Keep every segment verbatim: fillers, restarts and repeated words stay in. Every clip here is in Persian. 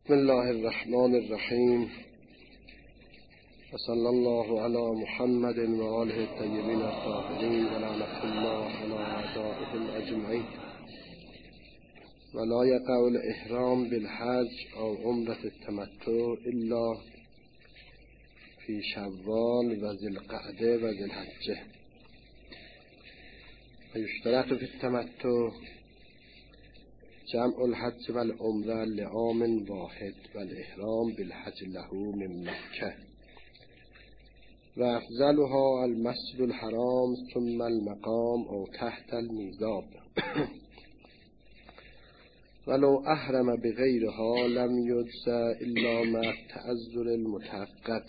بسم الله الرحمن الرحیم و صلی الله علی محمد و آله الطیبین الطاهرین و لعنة الله علی اعدائهم اجمعین. ولا یقع الاحرام بالحج او عمرة التمتع الا فی شوال و ذی القعده و ذی الحجه و یشترط فی التمتع جمع الحج و العمره لعام واحد و الاحرام بالحج له من مکه و افضلها المسجد الحرام ثم المقام او تحت المیزاب ولو احرم بغیرها لم یجزى الا مع التعذر المتحقق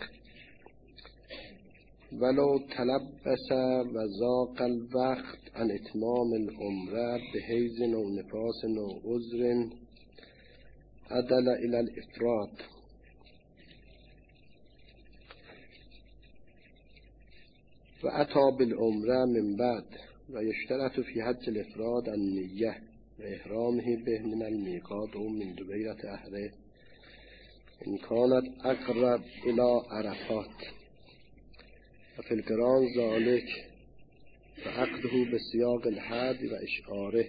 ولو تلبس و ضاق الوقت عن اتمام العمره بحیض او نفاس او عذر عدل الى الافراد و اتى بالعمره من بعد و یشترط فی حج الافراد النیه و احرامه به من المیقات او من دبیرة اهله ان کانت اقرب الى عرفات و فی القران ذالک و عقده به سیاق الحج و اشعاره.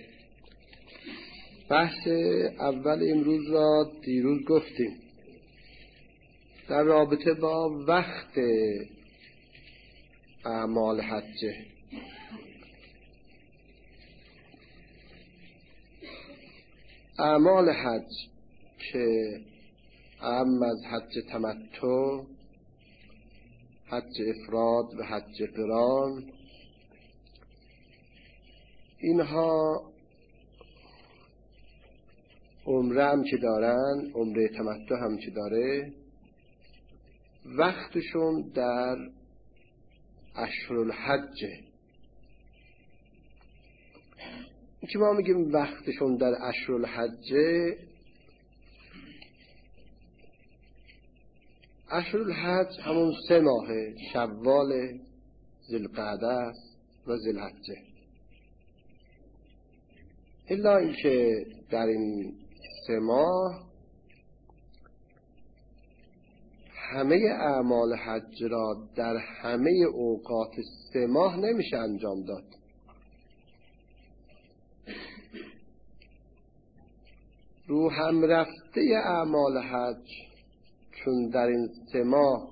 بحث اول امروز را دیروز گفتیم در رابطه با وقت اعمال حجه. اعمال حج که اعم از حج تمتع، حج افراد و حج قران، اینها عمره هم که دارن، عمره تمتع هم که داره، وقتشون در اشهرالحجه. این که ما میگیم وقتشون در اشهرالحجه، اشهرالحج همون سه ماهه، شوال، ذوالقعده است و ذوالحجه. الا اینکه در این سه ماه همه اعمال حج را در همه اوقات سه ماه نمیشه انجام داد. رو هم رفته اعمال حج چون در این سه ماه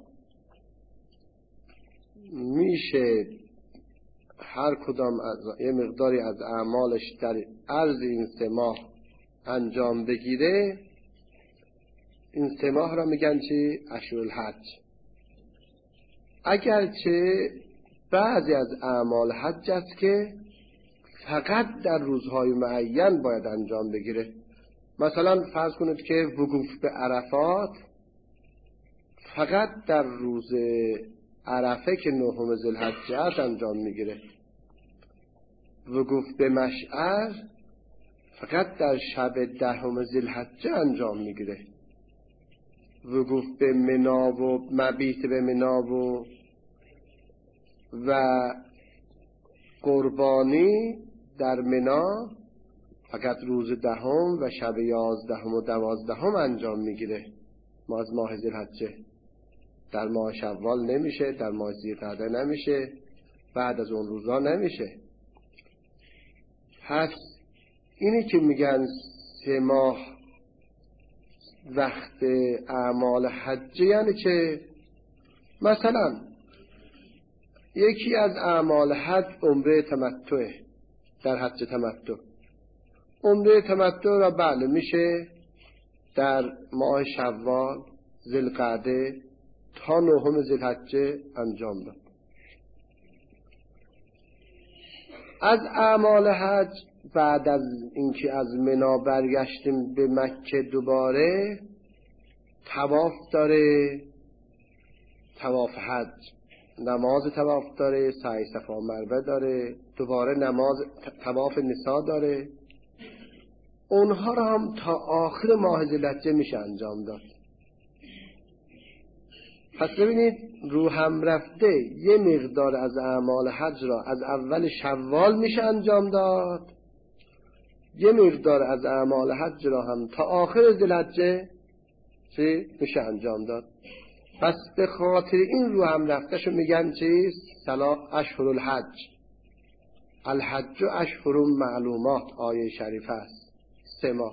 میشه هر کدام از یه مقداری از اعمالش در عرض این سه ماه انجام بگیره، این سه ماه را میگن چی؟ اشهرالحج. اگرچه بعضی از اعمال حج است که فقط در روزهای معین باید انجام بگیره. مثلا فرض کنید که وقوف به عرفات فقط در روز عرفه که نهم ذوالحجه است انجام میگیره. وقوف به مشعر فقط در شب دهم ذوالحجه انجام میگیره. وقوف به منا و مبیت به منا و و قربانی در منا فقط روز دهم و شب یازدهم و دوازدهم انجام میگیره. ما از ماه ذوالحجه در ماه شوال نمیشه، در ماه ذوالقعده نمیشه، بعد از اون روزا نمیشه. پس اینی که میگن سه ماه وقت اعمال حج یعنی که مثلا یکی از اعمال حج عمره تمتع، در حج تمتع عمره تمتع را بله میشه در ماه شوال، ذوالقعده تا نهم ذوالحجه انجام داد. از اعمال حج بعد از اینکه از منا برگشتیم به مکه دوباره طواف داره، طواف حج، نماز طواف داره، سعی صفا مروه داره، دوباره نماز طواف نساء داره. اونها را هم تا آخر ماه ذوالحجه میشه انجام داد. پس ببینید رو هم رفته یه مقدار از اعمال حج را از اول شوال میشه انجام داد، یه مقدار از اعمال حج را هم تا آخر ذوالحجه چی؟ میشه انجام داد. پس به خاطر این رو هم رفتشو میگن چیز؟ سلا اشهر الحج. الحج اشهر معلومات، آیه شریف است، سه ماه.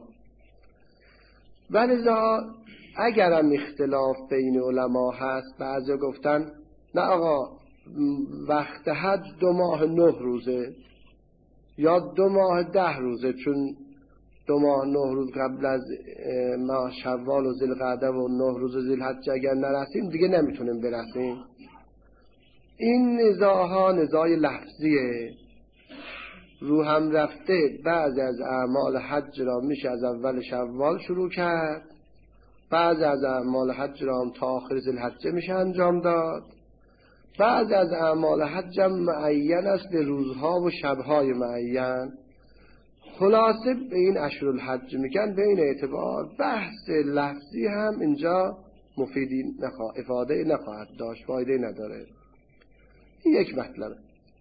ولذا اگرم اختلاف بین علما هست، بعضی گفتن نه آقا وقت حج دو ماه نه روزه یا دو ماه ده روزه، چون دو ماه نه روز قبل از ماه شوال و ذوالقعده و نه روز ذوالحجه اگر نرسیم دیگه نمیتونیم برسیم. این نزاعها نزاع لفظیه، رو هم رفته. بعضی از اعمال حج را میشه از اول شوال شروع کرد، بعضی از اعمال حج را هم تا آخر ذوالحجه میشه انجام داد، بعضی از اعمال حج هم معین است به روزها و شبهای معین. خلاصه به این اشهر الحج میگن. به این اعتبار بحث لفظی هم اینجا مفیدی نخواهد، افاده نخواهد داشت، فایده نداره. این یک مطلبه.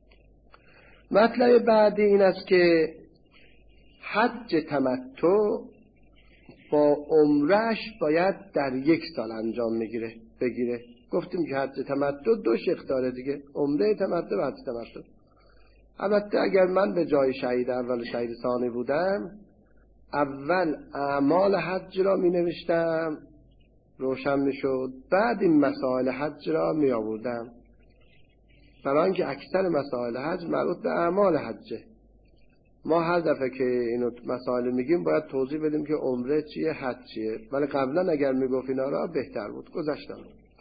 مطلب بعدی این است که حج تمتع با عمرش باید در یک سال انجام میگیره بگیره. گفتیم که حج تمتع دو شق داره دیگه، عمره تمتع و حج تمتع. البته اگر من به جای شهید اول و شهید ثانی بودم، اول اعمال حج را می نوشتم روشن می شد، بعد این مسائل حج را می آوردم، برای اینکه اکثر مسائل حج مربوط به اعمال حجه. ما هر دفعه که اینو مسائل میگیم باید توضیح بدیم که عمره چیه حج چیه، ولی قبلا اگر میگفت اینا را بهتر بود. گذاشتم.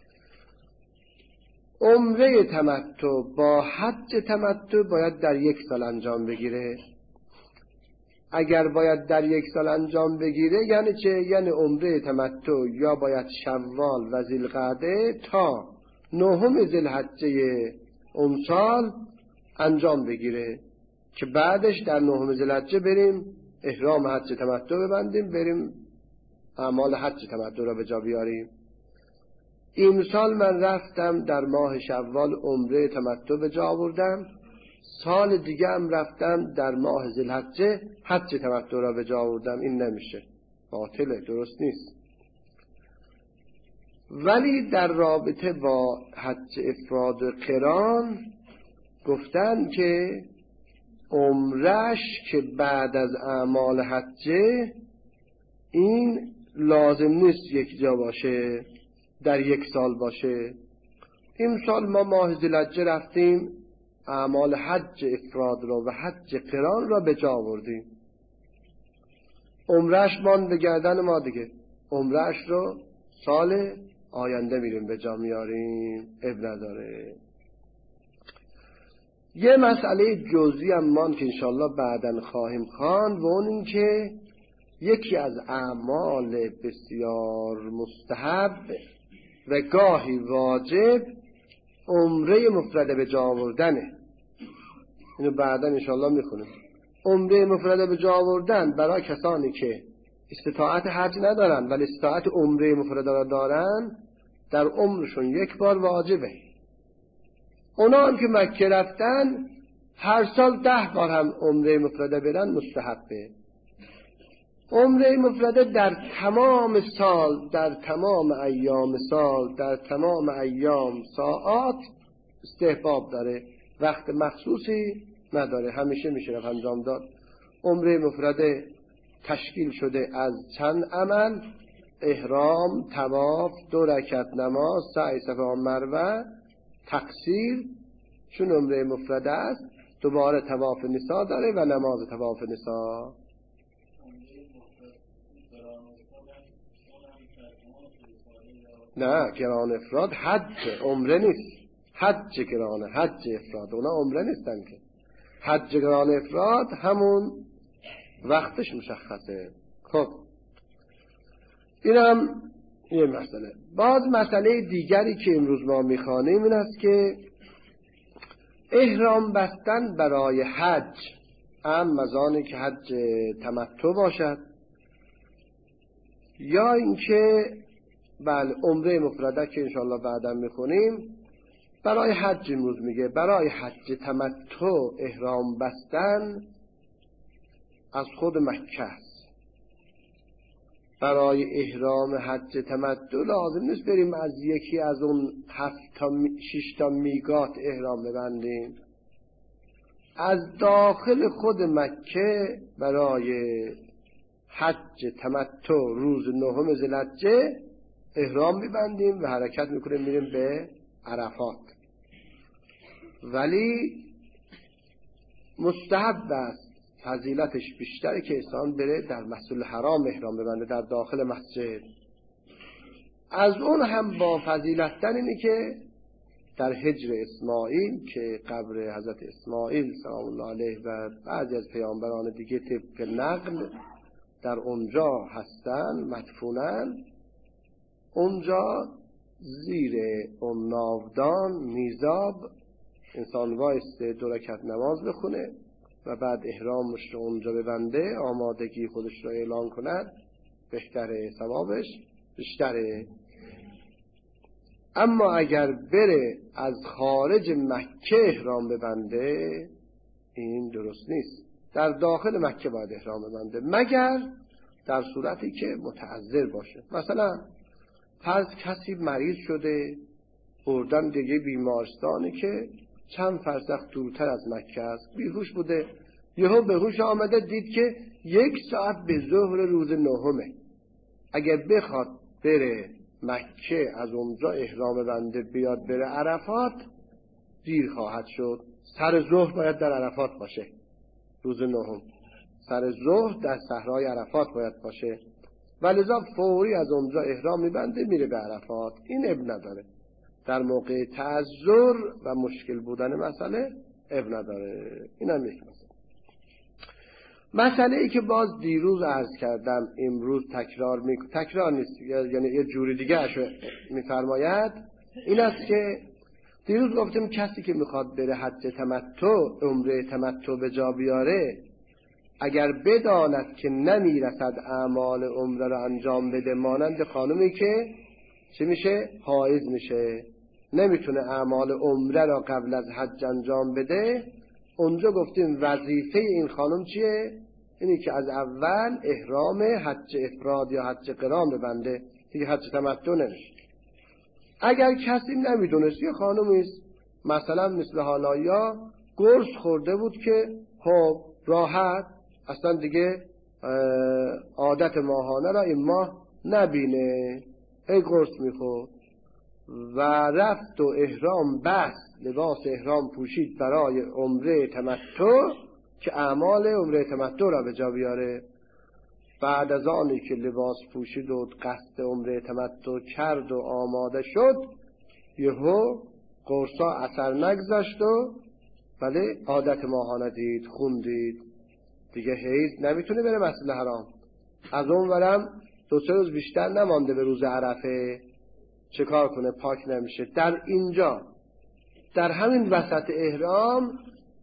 عمره تمتع با حج تمتع باید در یک سال انجام بگیره. اگر باید در یک سال انجام بگیره یعنی چه؟ یعنی عمره تمتع یا باید شوال و ذوالقعده تا نهم ذوالحجه اون سال انجام بگیره که بعدش در نهم ذوالحجه بریم احرام حج تمتع ببندیم، بریم اعمال حج تمتع را به جا بیاریم. این سال من رفتم در ماه شوال عمره تمتع به جا آوردم، سال دیگه هم رفتم در ماه ذوالحجه حج تمتع را به جا آوردم. این نمیشه، باطله، درست نیست. ولی در رابطه با حج افراد و قران گفتن که عمرش که بعد از اعمال حجه این لازم نیست یک جا باشه، در یک سال باشه. این سال ما ماه ذوالحجه رفتیم اعمال حج افراد رو و حج قران را به جا آوردیم، عمرش مان به گردن ما دیگه، عمرش رو سال آینده میریم به جا میاریم، اب نداره. یه مسئله جزئی هم مان که انشالله بعداً خواهیم خواند و اون این که یکی از اعمال بسیار مستحب و گاهی واجب عمره مفرده به جا آوردنه. اینو بعداً انشالله میخونیم. عمره مفرده به جا آوردن برای کسانی که استطاعت حج ندارن ولی استطاعت عمره مفرده را دارن، در عمرشون یک بار واجبه. اونا هم که مکه رفتن هر سال ده بار هم عمره مفرده برن مستحبه. عمره مفرده در تمام سال، در تمام ایام سال، در تمام ایام ساعات استحباب داره، وقت مخصوصی نداره، همیشه میشه رفت انجام داد. عمره مفرده تشکیل شده از چند عمل: احرام، طواف، دو رکعت نماز، سعی صفا مروه، تقصیر. چون عمره مفرده است دوباره طواف نساء داره و نماز طواف نساء. نه، گران افراد حج، عمره نیست. حج گرانه، حج افراد، اونا عمره نیستن که. حج گران افراد همون وقتش مشخصه. خب اینم یه مسئله. باز مسئله دیگری که امروز ما میخوانیم این است که احرام بستن برای حج، هم مزانی که حج تمتع باشد یا اینکه بله عمره مفرده که انشاءالله بعدا میخونیم، برای حج امروز میگه برای حج تمتع احرام بستن از خود مکه است. برای احرام حج تمتع لازم نیست بریم از یکی از اون هفت تا شش تا میقات احرام ببندیم. از داخل خود مکه برای حج تمتع روز نهم ذوالحجه احرام میبندیم و حرکت میکنیم میریم به عرفات. ولی مستحب است، فضیلتش بیشتره که انسان بره در مسجد الحرام احرام ببنده، در داخل مسجد. از اون هم با فضیلت تر اینه که در حجر اسماعیل که قبر حضرت اسماعیل سلام الله علیه و بعضی از پیامبران دیگه طبق نقل در اونجا هستن مدفونن، اونجا زیر اون ناودان میزاب انسان وایسته دو رکعت نماز بخونه و بعد احرامش رو اونجا ببنده، آمادگی خودش رو اعلان کند، بهتره، ثوابش بیشتره. اما اگر بره از خارج مکه احرام ببنده این درست نیست، در داخل مکه باید احرام ببنده، مگر در صورتی که متعذر باشه. مثلا فرض کسی مریض شده بردن دیگه بیمارستانی که چند فرسخ دورتر از مکه است، بیهوش بوده، یهو به هوش آمده دید که یک ساعت به ظهر روز نهمه، اگر بخواد بره مکه از اونجا احرام بنده بیاد بره عرفات دیر خواهد شد. سر ظهر باید در عرفات باشه، روز نهم سر ظهر در صحرای عرفات باید باشه، ولذا فوری از اونجا احرام میبنده میره به عرفات. این اب نداره، در موقع تعذر و مشکل بودن مسئله اب نداره. این هم یک مسئله. مسئله ای که باز دیروز عرض کردم امروز تکرار می تکرار نیست، یعنی یه جوری دیگه اشو میفرماید، این است که دیروز گفتیم کسی که میخواد بره حج تمتع عمره تمتع به جا بیاره، اگر بداند که نمیرسد اعمال عمره رو انجام بده، مانند خانومی که چی میشه؟ حائض میشه، نمیتونه اعمال عمره را قبل از حج انجام بده، اونجا گفتیم وظیفه این خانم چیه؟ اینی که از اول احرام حج افراد یا حج قران ببنده، دیگه حج تمتع نمیشه. اگر کسی نمیدونست، یه خانومی است مثلا مثل حالا یا گرس خورده بود که خب راحت اصلا دیگه عادت ماهانه را این ماه نبینه، ای قرص میخورد و رفت و احرام بست، لباس احرام پوشید برای عمره تمتع که اعمال عمره تمتع را به جا بیاره. بعد از آنی که لباس پوشید و قصد عمره تمتع کرد و آماده شد، یهو قرصا اثر نگذاشت و بله عادت ماهانه دید، خون دید، دیگه حیض نمیتونه بره مسجد حرام. از اون ورم دو سه روز بیشتر نمانده به روز عرفه، چه کار کنه؟ پاک نمیشه. در اینجا در همین وسط احرام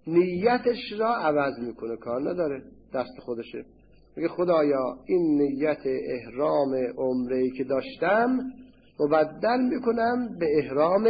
نیتش را عوض میکنه، کار نداره، دست خودشه، میگه خدایا این نیت احرام عمره‌ای که داشتم مبدل میکنم به احرام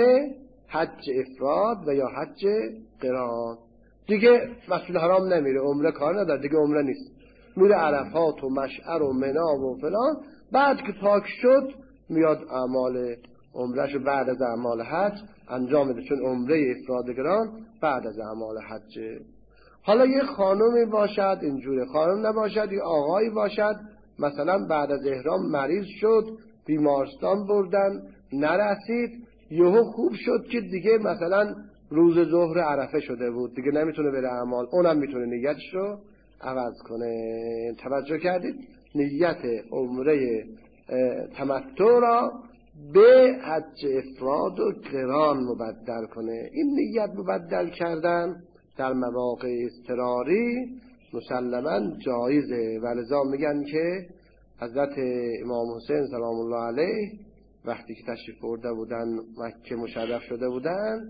حج افراد و یا حج قران. دیگه مسجد حرام نمیره، عمره کار نداره، دیگه عمره نیست، میره عرفات و مشعر و منی و فلان. بعد که پاک شد میاد اعمال عمرهش بعد از اعمال حج انجام میده، چون عمره افراد قران بعد از اعمال حج. حالا یه خانومی باشد اینجوره، خانم نباشد یه آقایی باشد مثلا بعد از احرام مریض شد، بیمارستان بردن نرسید، یهو خوب شد که دیگه مثلا روز ظهر عرفه شده بود، دیگه نمیتونه بره اعمال، اونم میتونه نیتش رو عوض کنه. توجه کردید؟ نیت عمره تمتع را به حج افراد و قران مبدل کنه. این نیت مبدل کردن در مواقع اضطراری مسلماً جایزه، ولذا میگن که حضرت امام حسین سلام الله علیه وقتی که تشریف برده بودن مکه مشرف شده بودن،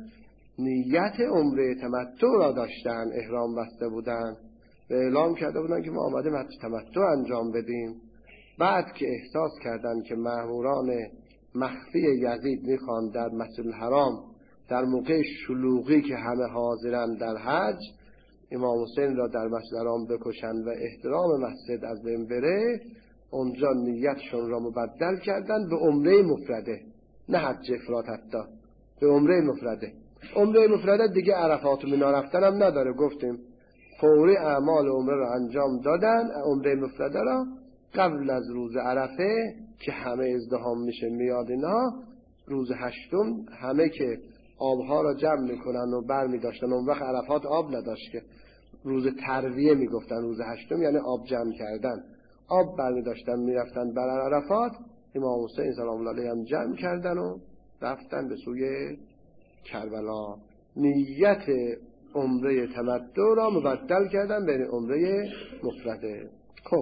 نیت عمره تمتع را داشتن، احرام بسته بودن و اعلام کرده بودن که ما آمدیم حج تمتع انجام بدیم. بعد که احساس کردند که مأموران مخفی یزید میخوان در مسجد الحرام در موقع شلوغی که همه حاضرن در حج امام حسین را در مسجد الحرام بکشن و احترام مسجد از بین بره، اونجا نیتشون را مبدل کردن به عمره مفرده، نه حج افراد، حتی به عمره مفرده. عمره مفرده دیگه عرفات و مینا رفتن هم نداره، گفتیم فوری اعمال عمره را انجام دادن. عمره مفرده را قبل از روز عرفه که همه ازدحام میشه میاد اینا، روز هشتم همه که آبها را جمع میکنن و بر میداشتن. اون وقت عرفات آب نداشت که روز ترویه میگفتن، روز هشتم یعنی آب جمع کردن. آب بر میداشتن میرفتن بر عرفات. امام حسین سلام الله علیه هم جمع کردن و رفتن به سوی کربلا. نیت عمره تمتع را مبدل کردن به عمره مفرده. خب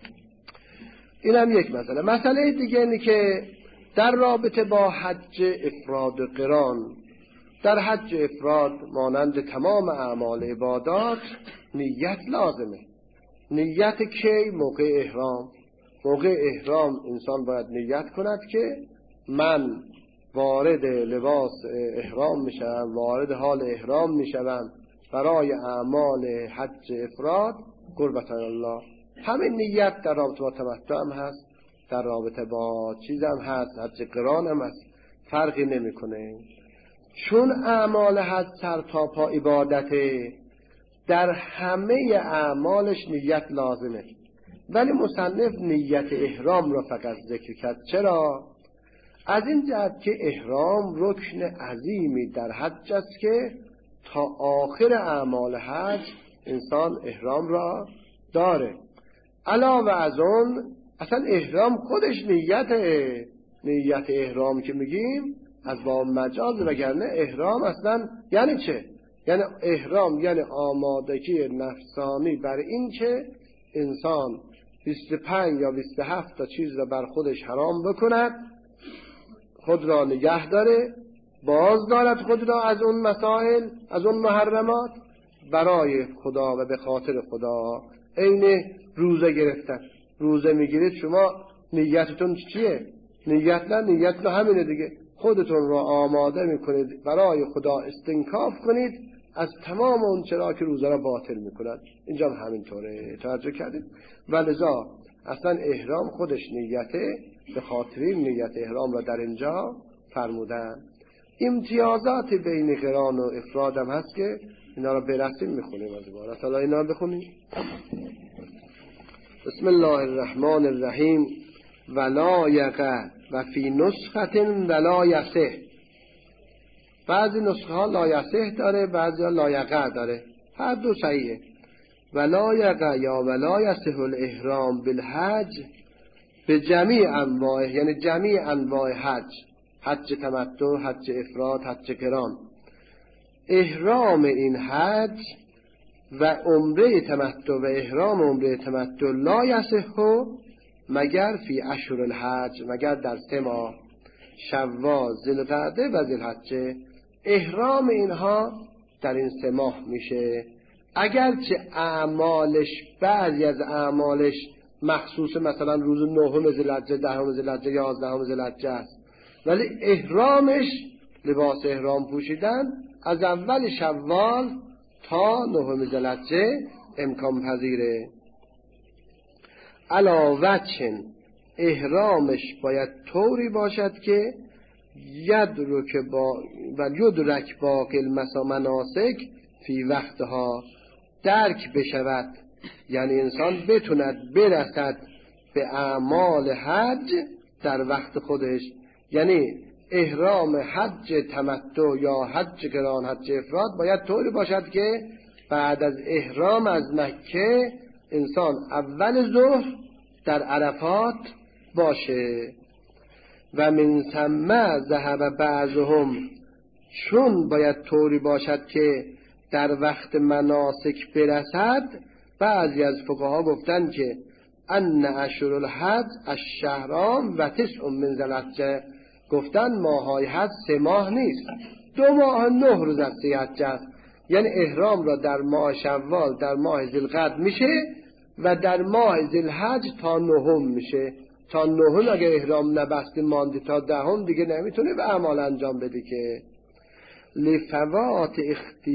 این هم یک مسئله. مسئله دیگه اینه که در رابطه با حج افراد و قران، در حج افراد مانند تمام اعمال عبادات نیت لازمه. نیت کی؟ موقع احرام. موقع احرام انسان باید نیت کند که من وارد لباس احرام میشم، وارد حال احرام میشم برای اعمال حج افراد قربت الله. همین نیت در رابطه با تمتع هم هست، در رابطه با چیز هم هست، حج قران هم هست، فرقی نمیکنه. چون اعمال حج سر تا پا عبادته، در همه اعمالش نیت لازمه، ولی مصنف نیت احرام را فقط ذکر کرد. چرا؟ از این جهت که احرام رکن عظیمی در حج است که تا آخر اعمال حج انسان احرام را داره. علاوه از اون اصلا احرام خودش نیته. نیت احرام که میگیم از باب مجاز، وگرنه احرام اصلا یعنی چه؟ یعنی احرام یعنی آمادگی نفسانی بر این که انسان بیست و پنج یا بیست و هفت تا چیز را بر خودش حرام بکند، خود را نگه داره، باز دارد خود را از اون مسائل، از اون محرمات برای خدا و به خاطر خدا. عین روزه گرفتن. روزه میگیرید شما نیتتون چیه؟ نیت نه نیت نه همینه دیگه، خودتون را آماده میکنید برای خدا، استنکاف کنید از تمام اون چرا که روزه را باطل میکند. اینجا هم همینطوره، توجه کردید؟ ولذا اصلا احرام خودش نیته، به خاطر این نیت احرام را در اینجا فرمودن. امتیازات بین قران و افراد هم هست که اینا را برسیم میخونیم. از عبارت الله اینا را بخونیم. بسم الله الرحمن الرحیم. ولا یقع و فی نسخه ولا یصح. بعضی نسخه ها لا یصح داره، بعضی ها لا یقع داره، هر دو صحیحه. ولا یقع یا ولا یصح الاحرام بالحج به جمیع انواع، یعنی جمیع انواع حج، حج تمتع، حج افراد، حج قران. احرام این حج و عمره تمتع و احرام عمره تمتع لا یصح مگر فی اشهر الحج، مگر در سه ماه، شوال، ذوالقعده و ذوالحجه. احرام اینها در این سه ماه میشه، اگرچه اعمالش بعضی از اعمالش مخصوص مثلا روز نهم ذوالحجه، دهم ذوالحجه، یازدهم ذوالحجه است، ولی احرامش لباس احرام پوشیدن از اول شوال تا نهم ذوالحجه امکان پذیره. علاوه چن احرامش باید طوری باشد که یدرک با و یدرک باقی المناسک فی وقتها، درک بشود، یعنی انسان بتوند برسد به اعمال حج در وقت خودش. یعنی احرام حج تمتع یا حج قران، حج افراد باید طوری باشد که بعد از احرام از مکه انسان اول ظهر در عرفات باشه. و من ثم ذهب بعضهم، چون باید طوری باشد که در وقت مناسک برسد، بعضی از فقها گفتن که ان اشهر الحج الشهران و تسع من ذوالحجه، گفتن ماهای حج سه ماه نیست، دو ماه نه روز از حج است. یعنی احرام را در ماه شوال، در ماه ذوالقعده میشه و در ماه ذوالحج تا نهم میشه. تا نهم اگر احرام نبستی ماندی تا دهم دیگه نمیتونه به اعمال انجام بدی که. لفوات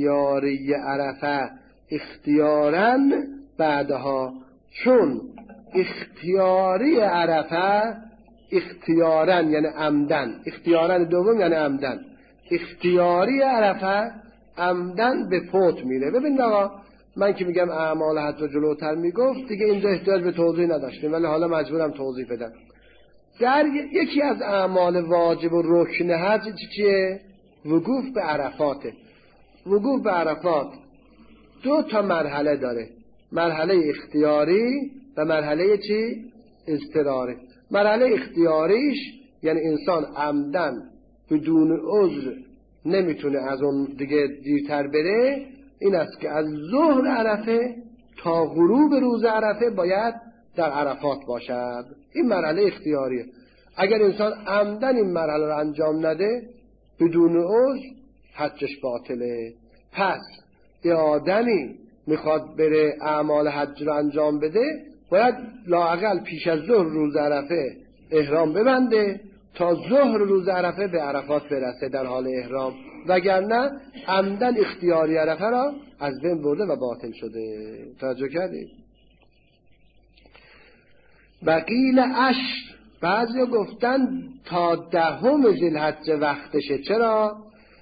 اختیاری عرفه اختیارن بعدها، چون اختیاری عرفه اختیارن یعنی عمدن، اختیارن دوم یعنی عمدن، اختیاری عرفه عمدن به فوت میره. ببین آقا من که میگم اعمال حج رو جلوتر میگفت دیگه اینجا احتیاج به توضیح نداشتیم، ولی حالا مجبورم توضیح بدم. در یکی از اعمال واجب و رکن حج چیه؟ وقوف به عرفاته. وقوف به عرفات دو تا مرحله داره، مرحله اختیاری و مرحله چی؟ اضطراری. مرحله اختیاریش یعنی انسان عمدن بدون عذر نمیتونه از اون دیگه دیرتر بره، این است که از ظهر عرفه تا غروب روز عرفه باید در عرفات باشد. این مرحله اختیاریه. اگر انسان عمدن این مرحله رو انجام نده بدون عذر حجش باطله. پس یه آدمی میخواد بره اعمال حج رو انجام بده باید لااقل پیش از ظهر روز عرفه احرام ببنده تا ظهر روز عرفه به عرفات برسه در حال احرام، وگرنه عمدن اختیاری عرفه را از بین برده و باطل شده. توجه کردید؟ بقیل عشر، بعضی گفتن تا دهم ذی‌الحج وقتشه. چرا؟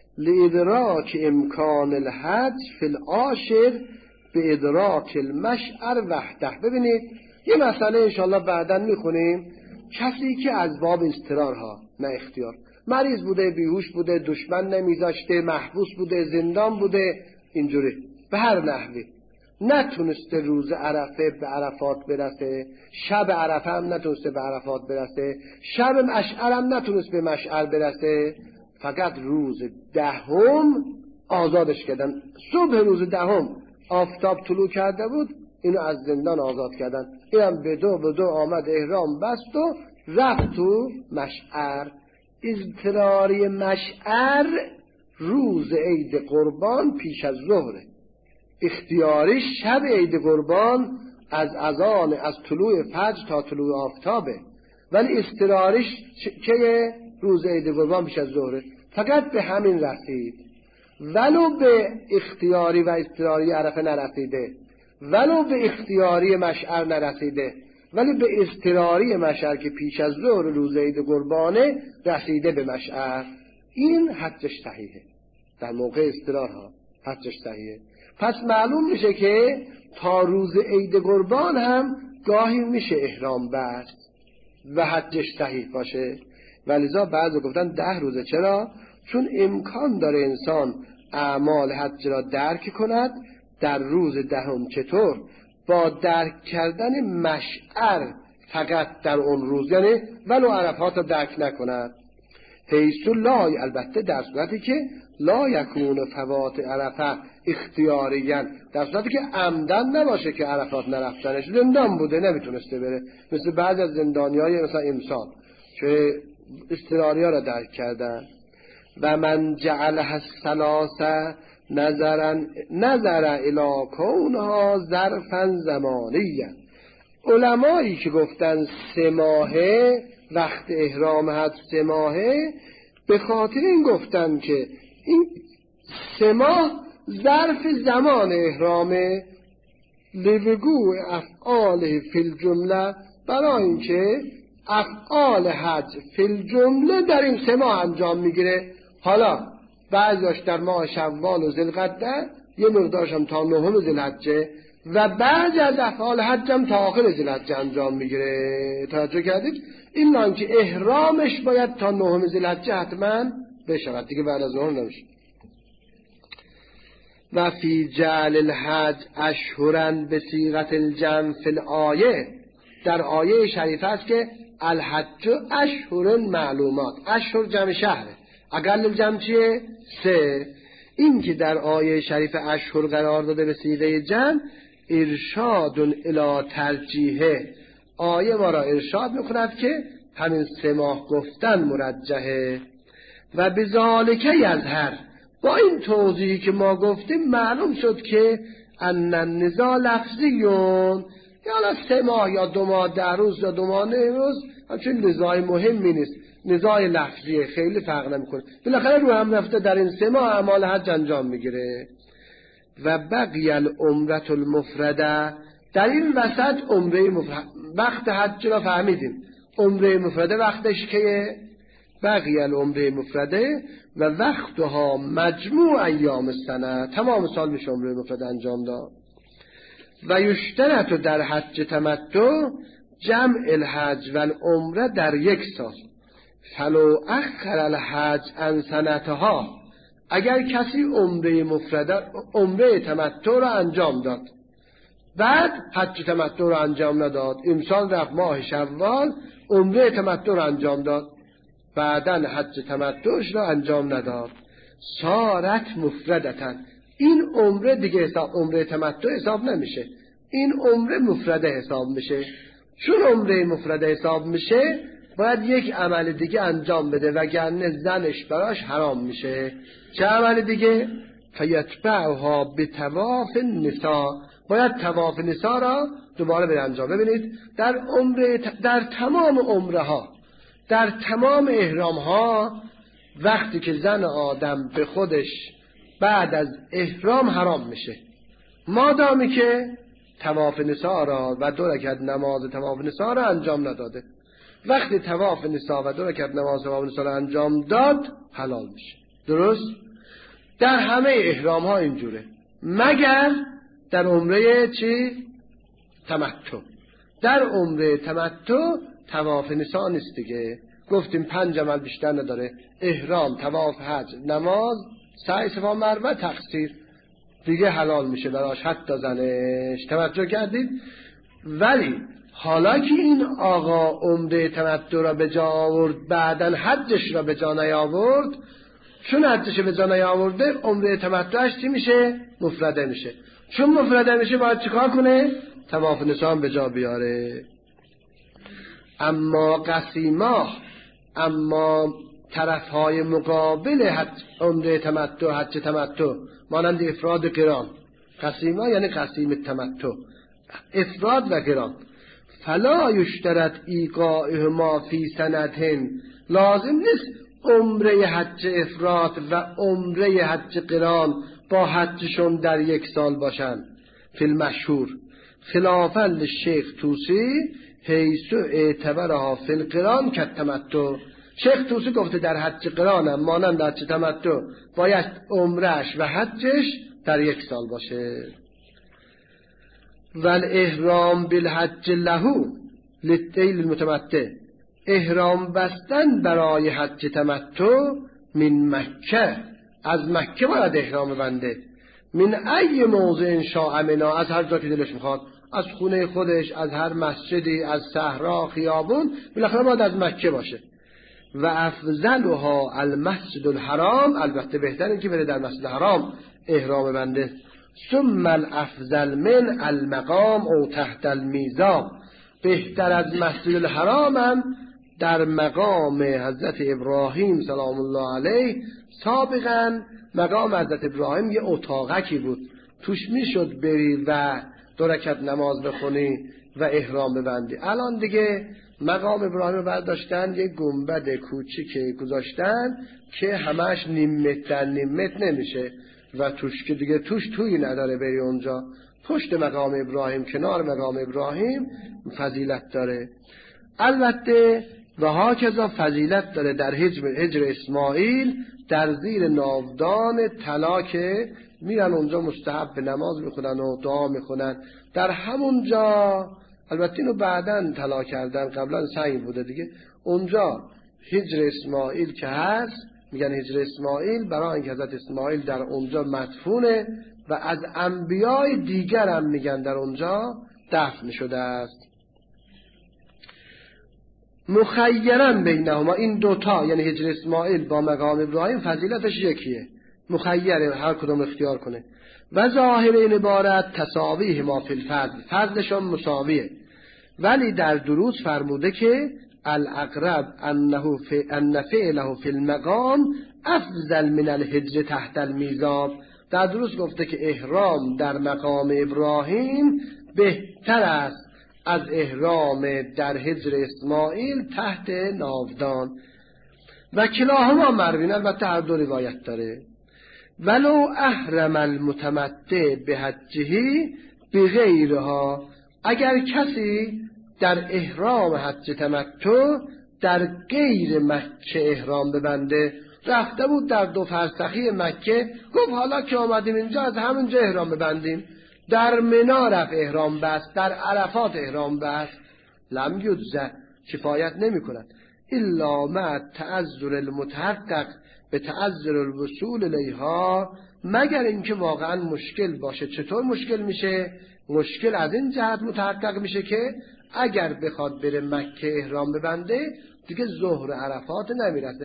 لادراک امکان الحج فی العاشر به ادراک المشعر وحده. ببینید یه مسئله انشاءالله بعداً میخونیم. کسی که از باب اضطرارها نه اختیار مریض بوده، بیهوش بوده، دشمن نمیذاشته، محبوس بوده، زندان بوده، اینجوری به هر نحوی نتونسته روز عرفه به عرفات برسه، شب عرفه هم نتونسته به عرفات برسه، شب مشعر هم نتونست به مشعر برسه، فقط روز دهم آزادش کردن. صبح روز دهم آفتاب طلوع کرده بود، اینو از زندان آزاد کردن. اینم به دو به دو آمد احرام بست و رفت تو مشعر. اضطراری مشعر روز عید قربان پیش از ظهره، اختیاریش شب عید قربان از اذان از طلوع فجر تا طلوع آفتابه، ولی اضطراریش که روز عید قربان پیش از ظهره. فقط به همین رسید، ولو به اختیاری و اضطراری عرفه نرسیده، ولو به اختیاری مشعر نرسیده، ولی به اضطراری مشعر که پیش از ظهر روز عید قربانه رسیده به مشعر، این حجش صحیحه. در موقع اضطرارها حجش صحیحه. پس معلوم میشه که تا روز عید قربان هم گاهی میشه احرام بست و حجش صحیح باشه. ولذا بعضی گفتن ده روزه. چرا؟ چون امکان داره انسان اعمال حج را درک کند در روز دهم. چطور؟ با درک کردن مشعر فقط در اون روز، یعنی ولو عرفات را درک نکند. حیث لا، البته در صورتی که لا یکون فوات عرفه اختیاریاً، در صورتی که عمدن نباشه که عرفات نرفتنش، زندان بوده نمیتونسته بره، مثل بعض از زندانیای مثلا امسال که اضطراری ها را درک کردن. و من جعلها الثلاثه نظرا نظر الی کونها ظرفا زمانیا. علمایی که گفتن سه ماهه وقت احرام حج سه ماهه، به خاطر این گفتن که این سه ماه ظرف زمان احرامه، لوقوع افعال فی الجمله، برای اینکه افعال حج فی الجمله در این سه ماه انجام میگیره. حالا بعضیش در ماه شوال و ذوالقعده، یه مقدارش هم تا نهم ذوالحجه، و بعضی از افعال حج هم تا آخر ذوالحجه انجام میگیره. توجه کردید؟ این نه که احرامش باید تا نهم ذوالحجه حتما بشود، دیگه بعد از نهم نمیشه. و فی جعل الحج اشهرا به صیغه الجمع فی الآیه، در آیه شریفه است که الحج اشهر معلومات. اشهر جمع شهره، اقل جمع چیه؟ سه. این که در آیه شریف اشهر قرار داده به صیغه جمع، ارشاد الی ترجیحه، آیه ما را ارشاد میکند که همین سه ماه گفتن مرجحه. و بذالک یظهر، با این توضیحی که ما گفتیم معلوم شد که ان النزاع لفظیون، یا سه ماه یا دو ماه ده روز یا دو ماه نه روز، همچون نزاع مهمی نیست، نزاع لفظیه، خیلی فرق نمیکنه. بالاخره رو هم رفته در این سه ماه اعمال حج انجام میگیره. و بقی العمره المفرده، در این وسط عمره وقت حج را فهمیدیم. عمره مفرده وقتش که بقیه العمره مفرده و وقتها مجموع ایام السنه، تمام سال میشه عمره مفرده انجام داد. و یشترط در حج تمتع جمع الحج و العمره در یک سال. فلو اخر الحج عن سنتها، اگر کسی عمره مفرده عمره تمتع را انجام داد بعد حج تمتع را انجام نداد، امسال رفت ماه شوال عمره تمتع را انجام داد بعداً حج تمتعش را انجام نداد، صارت مفردتن، این عمره دیگه حساب عمره تمتع حساب نمیشه، این عمره مفرده حساب میشه. چون عمره مفرده حساب میشه باید یک عمل دیگه انجام بده وگرنه زنش براش حرام میشه. چه عمل دیگه؟ فیتبعها بطواف النساء، باید طواف نساء را دوباره بره انجام. ببینید در عمره، در تمام عمره ها، در تمام احرام ها، وقتی که زن آدم به خودش بعد از احرام حرام میشه، مادامی که طواف نساء را و دو رکعت نماز طواف نساء را انجام نداده. وقتی طواف نساء و دو رکعت نماز طواف نساء را انجام داد حلال میشه. درست؟ در همه احرام ها اینجوره، مگر در عمره چی؟ تمتع. در عمره تمتع طواف نساء نیست دیگه، گفتیم پنج عمل بیشتر نداره: احرام، طواف حج، نماز، سعی صفا مروه، تقصیر، دیگه حلال میشه براش حتی زنش. توجه کردید؟ ولی حالا که این آقا عمره تمتع را به جا آورد بعدن حجش را به جا نیاورد، چون حجش به جا نیاورده عمره تمتعش چی میشه؟ مفرده میشه. چون مفرده میشه باید چیکار کنه؟ طواف نساء به جا بیاره. اما قسیما، اما طرفهای مقابل حج عمره تمتع، حج تمتع، مانند افراد و قران، قسیما یعنی قسیم تمتع، افراد و قران، فلا یشترط ایقاعهما فی سنتین، لازم نیست عمره حج افراد و عمره حج قران با حجشون در یک سال باشن. فی المشهور خلافا للشیخ طوسی حیث اعتبرها فی القران کالتمتع، شیخ طوسی گفته در حج قرانم مانند حج تمتع باید عمرش و حجش در یک سال باشه. ول احرام بالحج له للدیل المتمتع، احرام بستن برای حج تمتع من مکه، از مکه باید احرام بنده. من ای موضع شاء منا، از هر جا که دلش میخواد، از خونه خودش، از هر مسجدی، از صحرا، خیابون، بالاخره باید از مکه باشه. و افضلها المسجد الحرام، البته بهتره که بره در مسجد حرام احرام بنده. ثم الافضل من المقام او تحت المیزاب، بهتر از مسجد الحرام هم در مقام حضرت ابراهیم سلام الله علیه. سابقا مقام حضرت ابراهیم یه اتاقکی بود، توش میشد بری و دو رکعت نماز بخونی و احرام ببندی. الان دیگه مقام ابراهیم رو برداشتن یه گنبد کوچیک گذاشتن که همش نیم متر در نیم متر نمیشه و توش که دیگه توش تویی نداره بری اونجا. پشت مقام ابراهیم، کنار مقام ابراهیم فضیلت داره. البته و ها کذا فضیلت داره در هجر, هجر اسماعیل، در زیر ناودان طلا که میرن اونجا مستحب به نماز میخونن و دعا میخونن در همونجا. البته اینو بعدن طلا کردن، قبلا سنگ بوده دیگه. اونجا هجر اسماعیل که هست، میگن هجر اسماعیل برای اینکه حضرت اسماعیل در اونجا مدفونه و از انبیای دیگر هم میگن در اونجا دفن شده است. مخیرن بینهما، این دوتا یعنی هجر اسماعیل با مقام ابراهیم فضیلتش یکیه، مخیره، هر کدوم اختیار کنه. و ظاهر این عبارت تساویه ما فی الفضل، فضلشون مساویه. ولی در دروس فرموده که الاقرب انه فی ان فعله فی المقام افضل من الهجر تحت المیزاب. در دروس گفته که احرام در مقام ابراهیم بهتر است از احرام در هجر اسماعیل تحت ناودان. و کلاهما مروین، البته هر دو روایت داره. ولو احرم المتمتع به حجه بغیرها، اگر کسی در احرام حج تمتع در غیر مکه احرام ببنده. رفته بود در دو فرسخی مکه، گفت حالا که آمدیم اینجا از همونجا احرام ببندیم. در منی رفت احرام بست، در عرفات احرام بست، لم یجزه، کفایت نمی کند. الا مع تعذر المتحقق به تعذر الوصول الیها، مگر اینکه واقعا مشکل باشه. چطور مشکل میشه؟ مشکل از این جهت متحقق میشه که اگر بخواد بره مکه احرام ببنده دیگه ظهر عرفات نمیرسه،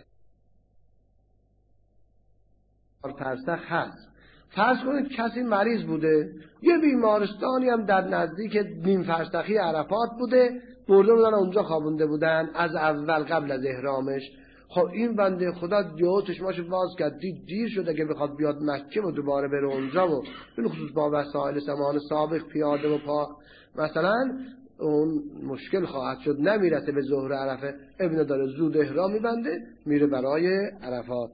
فرسخ هست. فرض کنید کسی مریض بوده، یه بیمارستانی هم در نزدیک نیم فرسخی عرفات بوده، برده بودن اونجا خوابونده بودن از اول قبل از احرامش. خب این بنده خدا یهو چشماشو باز کرد، دید دیر شده که بخواد بیاد مکه و دوباره بره اونجا، و به خصوص با وسایل سامان سابق پیاده و پا مثلا اون مشکل خواهد شد، نمیرسه به ظهر عرفه. ابن داره زود احرام میبنده میره برای عرفات.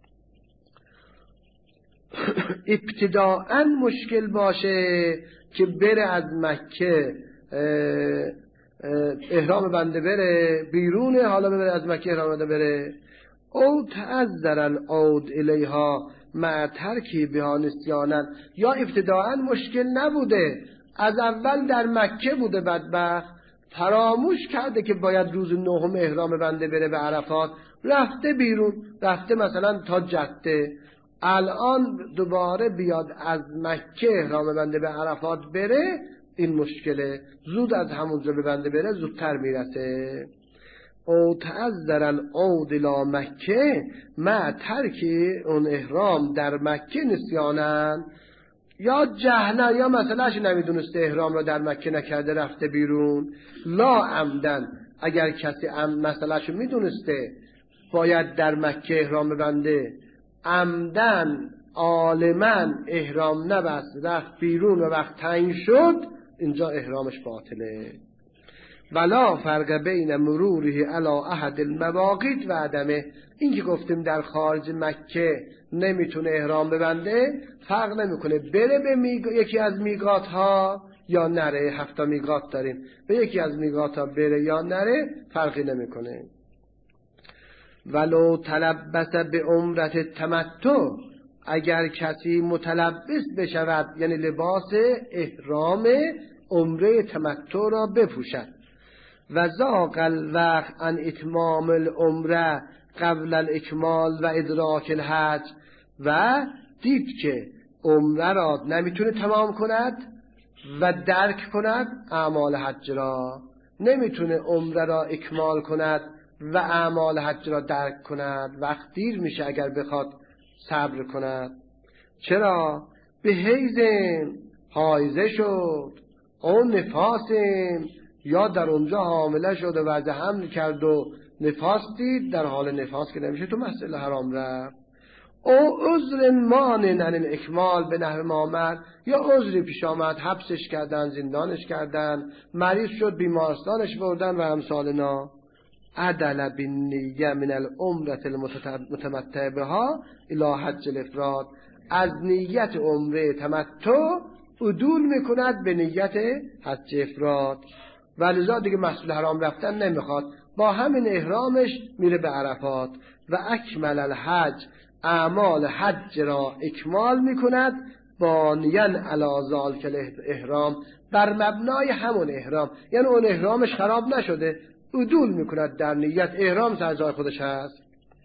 ابتداءً مشکل باشه که بره از مکه احرام بنده بره بیرونه، حالا بره از مکه احرام بنده بره، او تعذر العود الیها مع ترکی بها نسیانا، یا ابتداءً مشکل نبوده، از اول در مکه بوده، بدبخت فراموش کرده که باید روز نهم احرام بنده بره به عرفات، رفته بیرون، رفته مثلا تا جده، الان دوباره بیاد از مکه احرام بنده به عرفات بره، این مشکله. زود از همونجا به بنده بره زودتر میرسه. او تعذر العود الی مکه مع ترک اون احرام در مکه نسیانن، یا جهلا، یا مثلاش نمیدونسته احرام را در مکه نکرده رفته بیرون، لا عمدن، اگر کسی مثلاش میدونسته باید در مکه احرام ببنده، عمدن عالماً احرام نبست رفت بیرون و وقت تعیین شد، اینجا احرامش باطله. ولا فرق بین مروره علی احد المواقیت و عدمه، این که گفتیم در خارج مکه نمیتونه احرام ببنده فرق نمیکنه بره به میگ... یکی از میقات ها یا نره، هفت میقات داریم، به یکی از میقات ها بره یا نره فرقی نمیکنه. ولو تلبس به عمرت تمتع، اگر کسی متلبس بشود یعنی لباس احرام عمره تمتع را بپوشد، و ذاق الوقت عن اتمام العمره قبل الاکمال و ادراک الحج، و دید که عمره را نمیتونه تمام کند و درک کند، اعمال حج را نمیتونه عمره را اکمال کند و اعمال حج را درک کند، وقت دیر میشه اگر بخواد صبر کند. چرا؟ به حیزن حایزه شد، اون نفاسن، یا در اونجا حامله شد و وضع حمل کرد و نفاس دید، در حال نفاس که نمیشه تو مسجد حرام رفت، او عذر مانع عن الاکمال به نحو ما آمد، یا عذری پیش آمد، حبسش کردن، زندانش کردن، مریض شد بیمارستانش بردن و امثال اینا، عدل بالنیه من العمره المتمتع بها الی حج الافراد، از نیت عمره تمتع عدول میکند به نیت حج افراد، ولذا دیگه مسجد حرام رفتن نمیخواد، با همین احرامش میره به عرفات. و اکمل الحج، اعمال حج را اکمال میکند بانیان علی ذالک الاحرام، بر مبنای همون احرام، یعنی اون احرامش خراب نشده، عدول میکند در نیت، احرام سر جای خودش هست.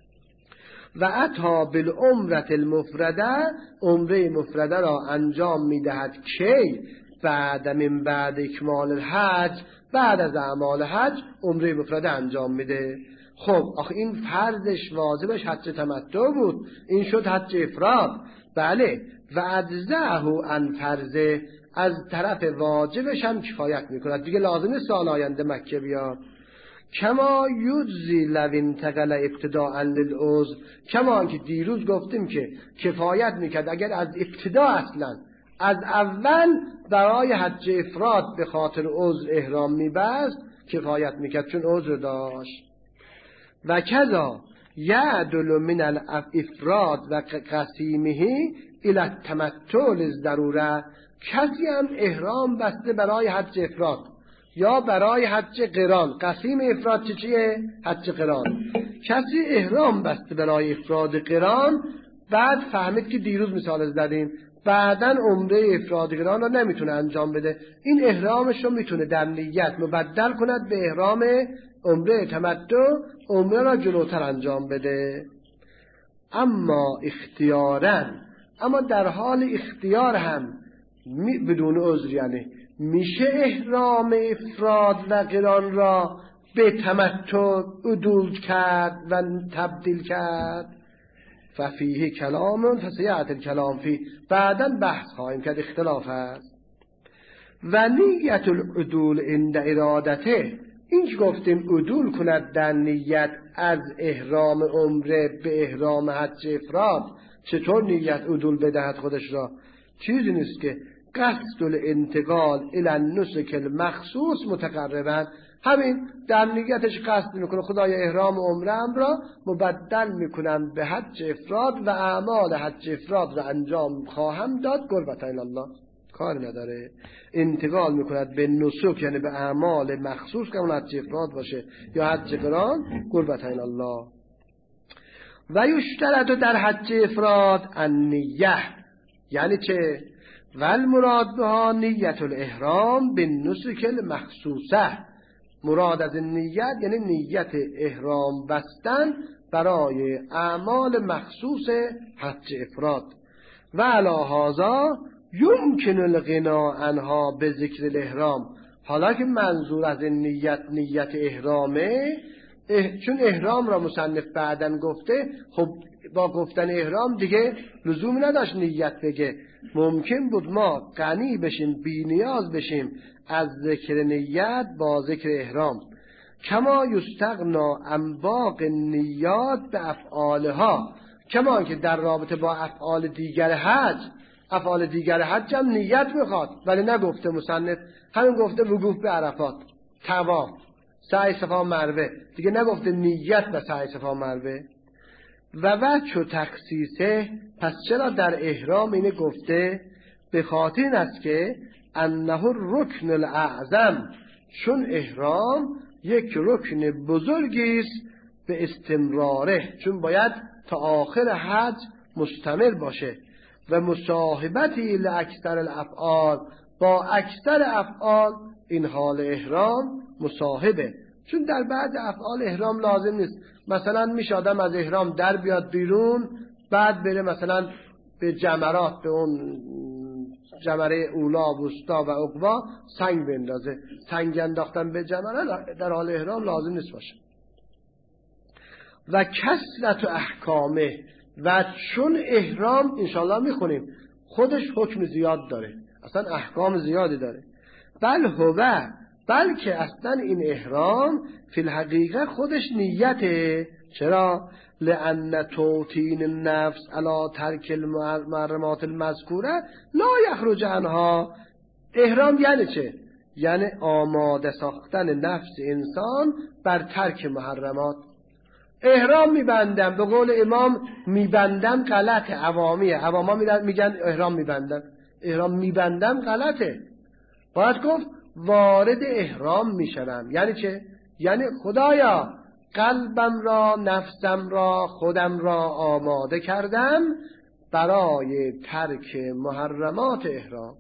و اتا بالعمره المفرده، عمره مفرده را انجام میدهد کی؟ بعد من بعد اکمال الحج، بعد از اعمال حج عمره مفرده انجام میده. خب آخه این فرضش واجبش حج تمتع بود، این شد حج افراد، بله، و اجزاءه عن فرضه، از طرف واجبش هم کفایت میکند دیگه، لازمه سال آینده مکه بیاد. کما یجزی لو انتقل ابتداء للعذر، کما که دیروز گفتیم که کفایت میکرد اگر از ابتدا، اصلا از اول برای حج افراد به خاطر عذر احرام میبست کفایت میکرد چون عذر داشت. و کذا یعدل من الافراد و قسیمه الی التمتع للضروره، کسی هم احرام بسته برای حج افراد یا برای حج قران. قسیم افراد چی چیه؟ حج قران. کسی احرام بسته برای افراد قران، بعد فهمید که دیروز مثال زدیم بعدن عمره افراد قران رو نمیتونه انجام بده، این احرامش رو میتونه در نیت مبدل کند به احرام عمره تمتع، عمره را جلوتر انجام بده. اما اختیاراً، اما در حال اختیار هم بدون عذر، یعنی میشه احرام افراد و قران را به تمتع عدول کرد و تبدیل کرد. ففیه کلام فسیعت الکلام فی، بعداً بحث خواهیم کرد، اختلاف هست. و نیت العدول عند ارادته، این که گفتیم عدول کند در نیت از احرام عمره به احرام حج افراد، چطور نیت عدول بدهد خودش را؟ چیزی نیست که قصد الانتقال الی النسک المخصوص متقربا، همین در نیتش قصد میکنه خدای احرام عمرم را مبدل میکنم به حج افراد و اعمال حج افراد را انجام خواهم داد، قربت الله، کار نداره. انتقال میکند به نسک، یعنی به اعمال مخصوص که اون حج افراد باشه یا حج قران، قربت الله. و یشترط در حج افراد النیه، یعنی چه؟ والمراد بها نیت الاحرام بالنسک المخصوصه، مراد از نیت یعنی نیت احرام بستن برای اعمال مخصوص حج افراد. و علی هذا یمکن الغنا عنها به ذکر الاحرام، حالا که منظور از نیت نیت احرامه، اه چون احرام را مصنف بعدن گفته، خب با گفتن احرام دیگه لزومی نداشت نیت بگه، ممکن بود ما غنی بشیم، بی نیاز بشیم از ذکر نیت با ذکر احرام. کما یستغنا عن باقی نیات به افعالها، کما که در رابطه با افعال دیگر حج، افعال دیگر حج هم نیت میخواد ولی نگفته مصنف، همین گفته وقوف به عرفات، طواف، سعی صفا مروه، دیگه نگفته نیت به سعی صفا مروه. و وجه تخصیصه، پس چرا در احرام اینه گفته؟ به خاطر این است که انه رکن الاعظم، چون احرام یک رکن بزرگی است به استمراره، چون باید تا آخر حج مستمر باشه. و مصاحبتی لاکثر الافعال، با اکثر افعال این حال احرام مصاحبه، چون در بعض افعال احرام لازم نیست. مثلا میشه آدم از احرام در بیاد بیرون، بعد بره مثلا به جمرات، به اون جمره اولا و وسطا و عقبا سنگ بندازه، سنگ انداختن به جمره در حال احرام لازم نیست باشه. و کثرت احکامه، و چون احرام انشالله میخونیم خودش حکم زیاد داره، اصلا احکام زیادی داره. بل هو، بلکه اصلا این احرام فی الحقیقه خودش نیته. چرا؟ لأن توطین النفس علی ترک المحرمات المذکوره لا یخرج عنها. احرام یعنی چه؟ یعنی آماده ساختن نفس انسان بر ترک محرمات. احرام میبندم، به قول امام میبندم غلطه، عوامیه، عواما میگن احرام میبندم، احرام میبندم غلطه، باید گفت وارد احرام میشدم. یعنی چه؟ یعنی خدایا قلبم را، نفسم را، خودم را آماده کردم برای ترک محرمات احرام.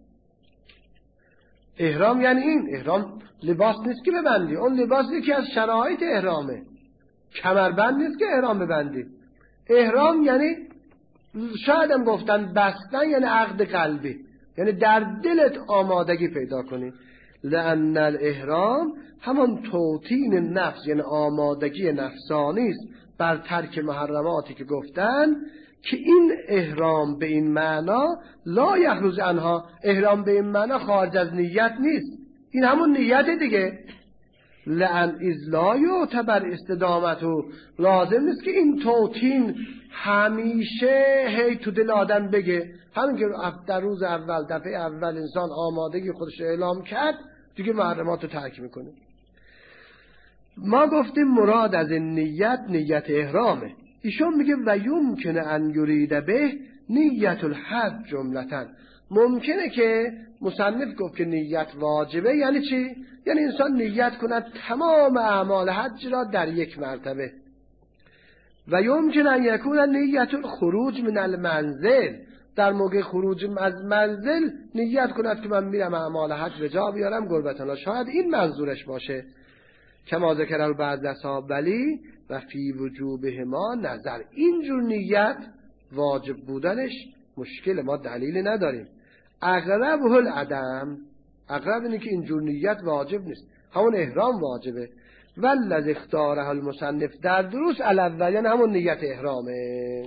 احرام یعنی این، احرام لباس نیست که ببندی، اون لباس یکی از شرایط احرامه، کمربند نیست که احرام ببندی. احرام یعنی شاید هم گفتن بستن، یعنی عقد قلبی، یعنی در دلت آمادگی پیدا کنی. لأن الاحرام همان توطین نفس، یعنی آمادگی نفسانی است بر ترک محرماتی که گفتن، که این احرام به این معنا لا یخرج عنها، احرام به این معنا خارج از نیت نیست، این همون نیت دیگه. لأن اذ لا یعتبر استدامته، لازم نیست که این توطین همیشه هی تو دل آدم بگه، همین که در روز اول، دفعه اول انسان آمادگی خودش اعلام کرد دیگه محرمات رو ترک میکنه. ما گفتیم مراد از این نیت نیت احرامه. ایشون میگه و یمکن ان یرید به نیت الحج جملتاً، ممکنه که مصنف گفت که نیت واجبه، یعنی چی؟ یعنی انسان نیت کند تمام اعمال حج را در یک مرتبه. و یمکن ان یکون نیت الخروج من المنزل، در موقع خروج از منزل نیت کند که من میرم اعمال حج به جا بیارم قربت الله، شاید این منظورش باشه. کما ذکر البعض اصحاب ولی و فی وجوبهما نظر، اینجور نیت واجب بودنش مشکل، ما دلیلی نداریم. اغلب هل عدم، اغلب اینه که اینجور نیت واجب نیست، همون احرام واجبه. والذی اختاره المصنف در دروس الاول، یعنی همون نیت احرامه.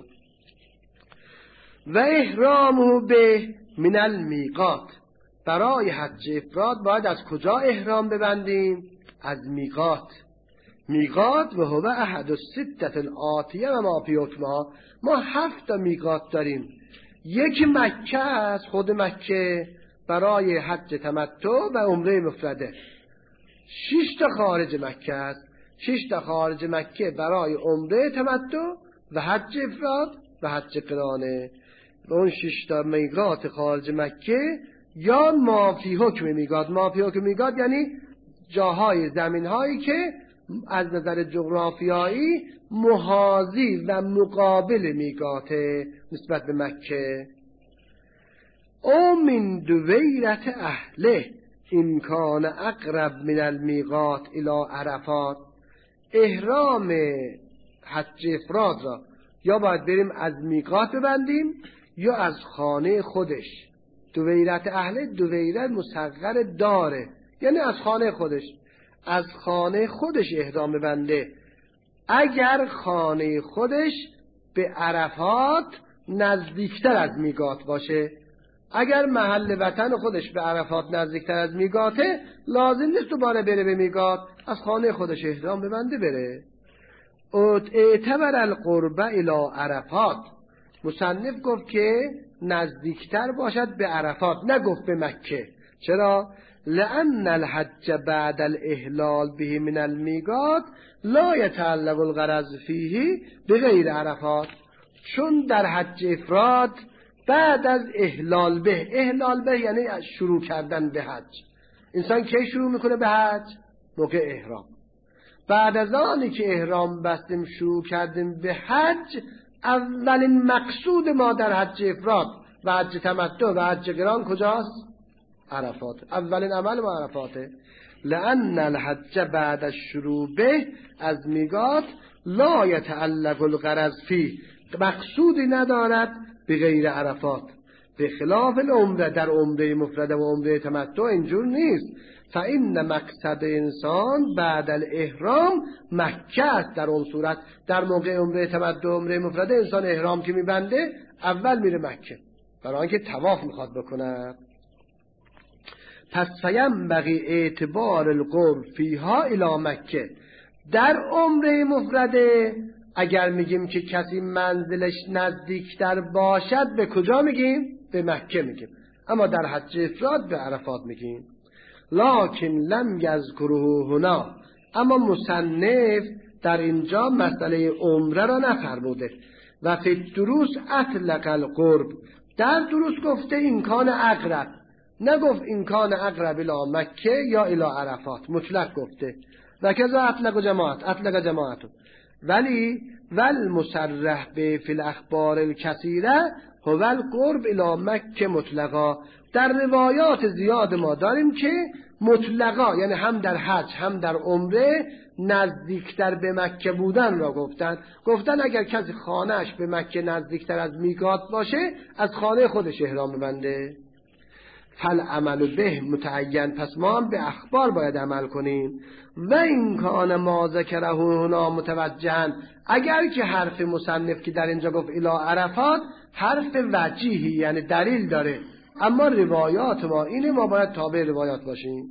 و احرامه به من المیقات، برای حج افراد باید از کجا احرام ببندیم؟ از میقات. میقات و هو احد الستة الآتیه و ما فی حکمها، ما هفت تا میقات داریم. یک مکه است، خود مکه برای حج تمتع و عمره مفرده. شش تا خارج مکه است، شش تا خارج مکه برای عمره تمتع و حج افراد و حج قرانه. و اون شش تا میقات خارج مکه یا ما فی حکم میقات، ما فی حکم میقات یعنی جاهای زمینهایی که از نظر جغرافیایی محاذی و مقابل میقاته نسبت به مکه. او من دویرت اهله این کان اقرب من المیقات الی عرفات، احرام حج افراد را یا باید بریم از میقات ببندیم یا از خانه خودش. دویرت اهله، دویرت مصغر داره، یعنی از خانه خودش، از خانه خودش احرام ببنده. اگر خانه خودش به عرفات نزدیکتر از میقات باشه، اگر محل وطن خودش به عرفات نزدیکتر از میقاته، لازم نیست دوباره بره به میقات، از خانه خودش احرام ببنده بره. اعتبر القربه الی عرفات، مصنف گفت که نزدیکتر باشد به عرفات، نگفت به مکه. چرا؟ لأن الحج بعد الاحلال به من المیقات لا يتعلق الغرض فيه بغیر عرفات، چون در حج افراد بعد از احلال به، احلال به یعنی شروع کردن به حج، انسان کی شروع میکنه به حج؟ موقع احرام. بعد از آنی که احرام بستیم شروع کردیم به حج، اولین مقصود ما در حج افراد و حج تمتع و حج قران کجاست؟ عرفات. اولین عمل ما عرفاته. لأن الحج بعد الشروع به از میقات لا يتعلق الغرض فيه، مقصودی ندارد به غیر عرفات، به خلاف العمره. در عمره مفرده و عمره تمتع اینجور نیست. فإن مقصد انسان بعد الاحرام مکه است. در اون صورت در موقع عمره تمتع و عمره مفرده انسان احرام که میبنده اول میره مکه، برای اینکه طواف میخواد بکنه. پس فینبغی اعتبار القرب فیها الی مکه، در عمره مفرده اگر میگیم که کسی منزلش نزدیکتر باشد به کجا میگیم؟ به مکه میگیم. اما در حج افراد به عرفات میگیم. لکن لم یذکره هنا، اما مصنف در اینجا مسئله عمره را نفرموده. و فی الدروس اطلق القرب، در دروس گفته این کان اقرب، نگفت این کان اقرب الی مکه یا الی عرفات، مطلق گفته. و کذا اطلق جماعت، اطلق جماعت. ولی ول مصرح به فی الاخبار الکثیره هو القرب الی مکه مطلقا، در روایات زیاد ما داریم که مطلقا، یعنی هم در حج هم در عمره نزدیکتر به مکه بودن را گفتن. گفتن اگر کسی خانهش به مکه نزدیکتر از میقات باشه از خانه خودش احرام ببنده. فالعمل به متعین، پس ما هم به اخبار باید عمل کنیم. و این کان ما ذکره هنا متوجهن، اگر که حرف مصنف که در اینجا گفت الی عرفات حرف وجیهی یعنی دلیل داره، اما روایات ما اینه، ما باید تابع روایات باشیم.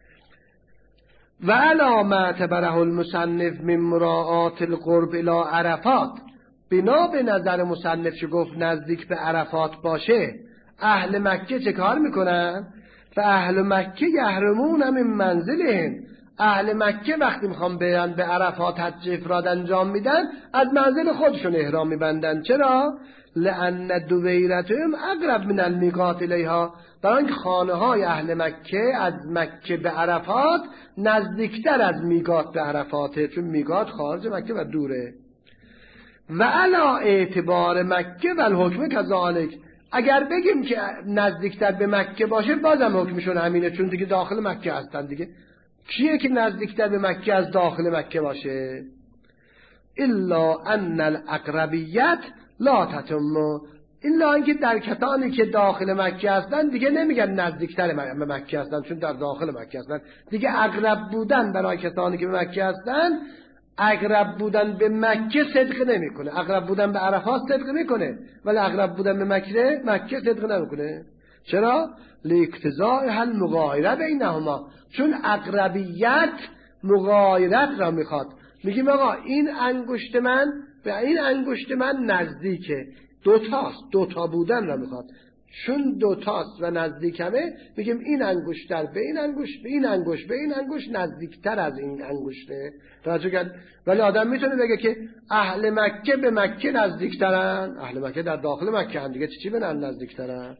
و علی ما اعتبره المصنف من مراعات القرب الی عرفات، بنا به نظر مصنف که گفت نزدیک به عرفات باشه، اهل مکه چه کار میکنن؟ و اهل مکه یحرمون من منزلهم، اهل مکه وقتی میخوام برن به عرفات حج افراد انجام میدن از منزل خودشون احرام میبندن. چرا؟ لأن دویرتهم اقرب من المیقات الیها، برای اینکه خانه های اهل مکه از مکه به عرفات نزدیکتر از میقات به عرفاته، چون میقات خارج مکه و دوره. و علا اعتبار مکه و الحکم کذالک، اگر بگیم که نزدیکتر به مکه باشه بازم حکمشون همینه، چون دیگه داخل مکه هستن دیگه. کیه که نزدیکتر به مکه از داخل مکه باشه؟ الا ان الاقربیت لا تتم، الا اینکه در کسانی که داخل مکه هستن دیگه نمیگن نزدیکتر به مکه هستن، چون در داخل مکه هستن دیگه. اقرب بودن برای کسانی که به مکه هستن، اقرب بودن به مکه صدق نمیکنه. اقرب بودن به عرفات صدق میکنه، ولی اقرب بودن به مکه مکه صدق نمیکنه. چرا؟ لاقتضاء المغایره بینهما، چون اقربیت مغایرت را میخواد. میگیم آقا این انگشت من به این انگشت من نزدیکه، دوتاست، دوتا بودن را میخواد. چون دوتاست و نزدیکمه میگیم این انگشتر به این انگشت، به این انگشت به این انگشت نزدیکتر از این انگشته. توجه کرد؟ ولی آدم میتونه بگه که اهل مکه به مکه نزدیکترن، اهل مکه در داخل مکه هم دیگه چی به نزدیکترن.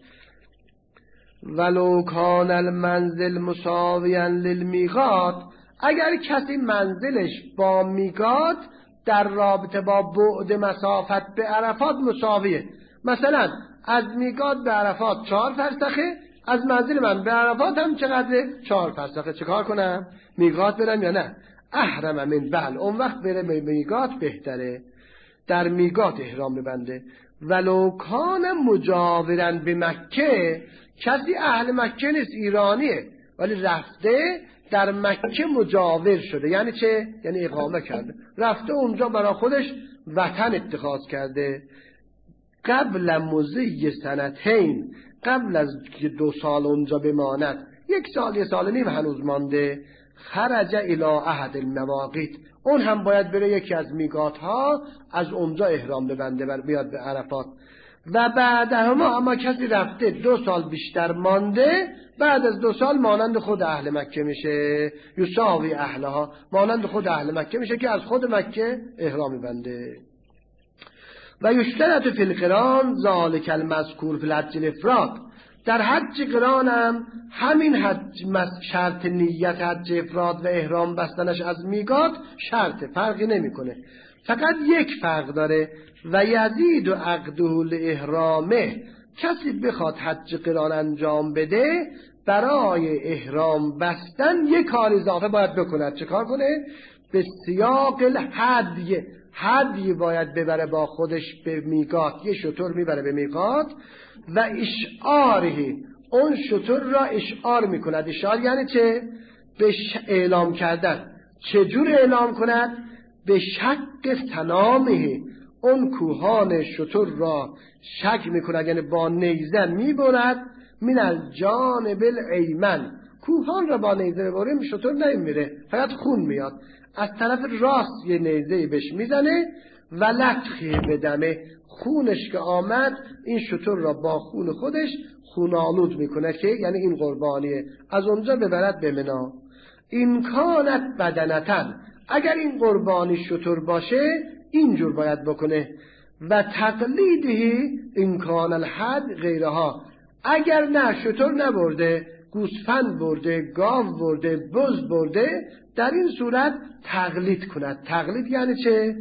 ولو کان المنزل مساویا للمیقات، اگر کسی منزلش با میقات در رابطه با بعد مسافت به عرفات مساویه، مثلا از میقات به عرفات چهار فرسخه، از منزل من به عرفات هم چقدره؟ چهار فرسخه. چه کار کنم؟ میقات برم یا نه؟ احرم من بل، اون وقت بره به میقات بهتره، در میقات احرام ببنده. ولو کان مجاورن به مکه، کسی اهل مکه نیست، ایرانیه ولی رفته در مکه مجاور شده. یعنی چه؟ یعنی اقامه کرده، رفته اونجا برای خودش وطن اتخاذ کرده. قبل مضی سنتین، قبل از که دو سال اونجا بماند، یک سال یک سال نیم هنوز مانده، خرج الی احد المواقیت، اون هم باید بره یکی از میقات ها از اونجا احرام ببنده بر بیاد به عرفات. و بعد هم اما کسی رفته دو سال بیشتر مانده، بعد از دو سال مانند خود اهل مکه میشه، یساوی اهلها، مانند خود اهل مکه میشه که از خود مکه احرام بنده. و یشترط فی القران ذالک المذکور فی الحج الافراد، در حج قران هم همین حج شرط نیت حج افراد و احرام بستنش از میقات شرط، فرقی نمیکنه، فقط یک فرق داره. و یزید و عقده لاحرامه، کسی بخواد حج قران انجام بده برای احرام بستن یک کار اضافه باید بکند. چه کار کنه؟ به سیاق الهدی، هدی باید ببره با خودش به میقات، یه شتر میبره به میقات. و اشعاره، اون شتر را اشعار میکند. اشعار یعنی چه؟ به اعلام کردن. چجور اعلام کند؟ به شق سنامه، اون کوهان شتر را شق میکند، یعنی با نیزه میبرد. من الجانب الایمن، کوهان را با نیزه ببریم شتر نمیره، فقط خون میاد. از طرف راست یه نیزه بهش میزنه و لطخی بدمه، خونش که آمد این شتر را با خون خودش خونالود میکنه، که یعنی این قربانیه، از اونجا ببرد به منا. این کانت بدنتن، اگر این قربانی شتر باشه اینجور باید بکنه. و تقلیدهی این کان الحد غیرها، اگر نه شتر نبرده، گوسفند برده، گاو برده، بز برده، در این صورت تقلید کند. تقلید یعنی چه؟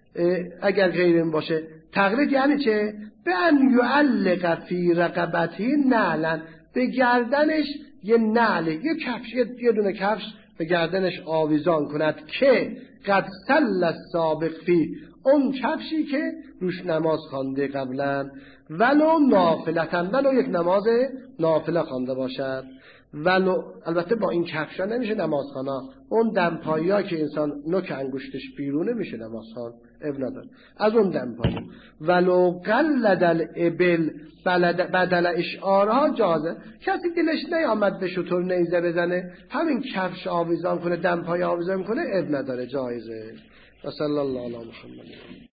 اگر غیر این باشه، تقلید یعنی چه؟ به ان یعلق فی رقبته نعلا، به گردنش یه نعل، یه کفش، یه دونه کفش به گردنش آویزان کند که قد صلی السابق فی، اون کفشی که روش نماز خوانده قبلا، ولو نافلتن، ولو یک نماز نافله خوانده باشد. ولو البته با این کفشا نمیشه نماز خواند، اون دمپایی ها که انسان نوک انگشتش بیرونه میشه نماز خواند، اب نداره از اون دمپایی. ولو قلد الابل بدل اشعارها جازه، کسی دلش نیامد به شتر نیزه بزنه، همین کفش آویزان کنه، دمپایی آویزان کنه، اب نداره، جایزه. و صلی الله علی محمد.